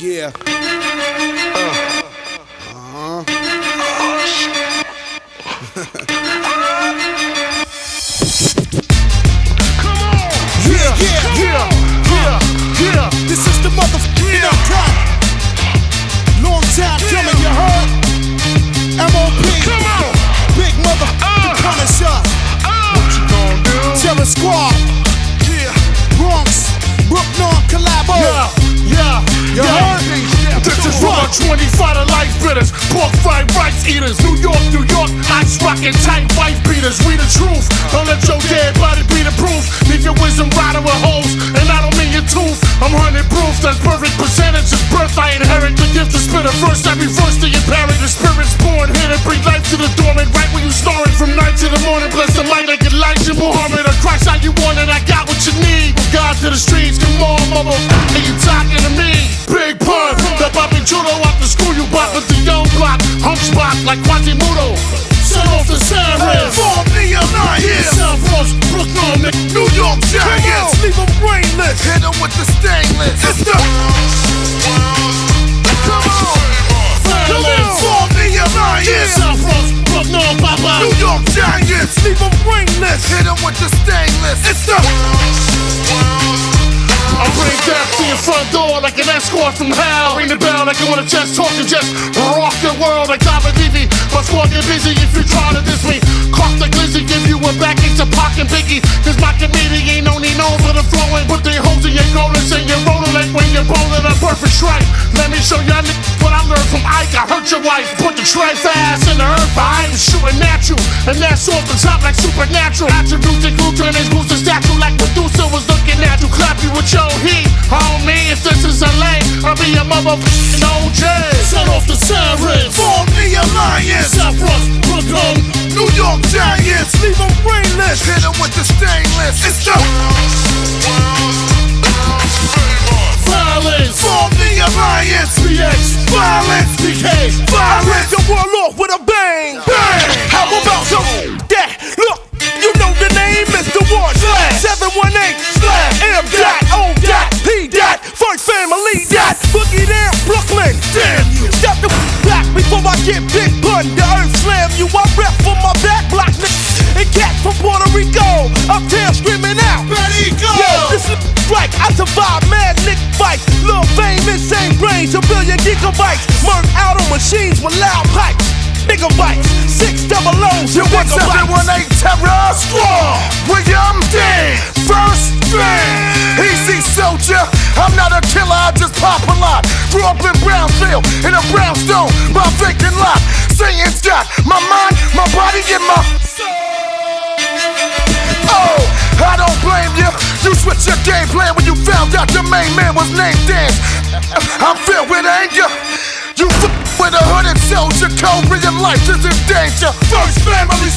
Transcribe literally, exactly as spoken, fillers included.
Yeah. Uh. Uh-huh. Come on! Yeah, yeah, yeah, yeah, yeah. This is the motherfucking cut. Long time coming, you heard? M O P. Come on! Big mother Uh. Punisher. Uh. What you gonna do? Terror Squad. Yeah, Bronx. Brooklyn collabo. yeah, yeah. You yeah. heard? This is for my twenty-five to life bitters, pork fried rice eaters. New York, New York, ice rockin' tight wife beaters. We the truth, don't let your dead body be the proof. Leave your wisdom rotting with holes, and I don't mean your tooth. I'm hunting proof, that's perfect percentage. It's birth I inherit, the gift to spit a verse. I reverse the inherit, the spirit's born. Here to bring life to the dormant, right when you snoring from night to the morning. Bless the light like Elijah Muhammad, or Christ how you want it. I got what you need. From God to the streets, come on, mama, and you talking to me. Big pun, the Bobby Judo out the school you bought with the young block, hunchback like Quasimodo. Set off the sirens. Form the alliance. South Bronx, Brooklyn, New York Giants. leave them brainless. Hit them with the stainless. It's the. Come on. Come on. Form the alliance. South Bronx, Brooklyn, Papa. New York Giants. Leave them brainless. Hit them with the stainless. It's the. I bring death to your front door like an escort from hell. Ring the bell like you wanna just talk and just rock the world like David Levy. My squad get busy if you try to diss me. Cock the glizzy, give you a backache to Pac and Biggie. Cause my comedian ain't only known for the flowing. Put their holes in your golden and you're rolling like when you're bowling a perfect strike. Let me show y'all niggas what I learned from Ike. I hurt your wife, put the tray fast in the earth. I ain't shooting at you, and that's off the top like supernatural. Attributes and glue turn his boots to statue like Medusa was looking at you. Clap you with your heat, homie. If this is L A, I'll be a motherfucking O J. Set off the sirens. Form the alliance. South Bronx, Brooklyn, New York Giants. leave them brainless. Hit them with the stainless. It's the. Violence, Form the alliance. B X, Violence. B K, Violence. the world off with a bang. Bang. How about some that? Look, you know the name, Mister One Slash seven one eight slash M dot O dot P dot First Family dot Boogie down Brooklyn. Damn you. Step the back before I get big pun. The earth slam you. I rep for my back block. And cats from Puerto Rico uptown screaming out. Ready, go. Yo, this is right. I survived mad Nick fights. Lil' fame, insane brains, a billion gigabytes. Murk out on machines with loud pipes. Megabytes, six double O's You and want seven one megabytes. eight Terror Squad. William Dean. First thing. Easy soldier. I'm not a killer, I just pop a lot. Grew up in Brownsville, in a brownstone, my vacant lot. Saying's got my mind, my body, and my oh, I don't blame you. You switched your game plan when you found out your main man was named Dance. I'm filled with anger. You f with a hooded soldier, cold real life is in danger. First Family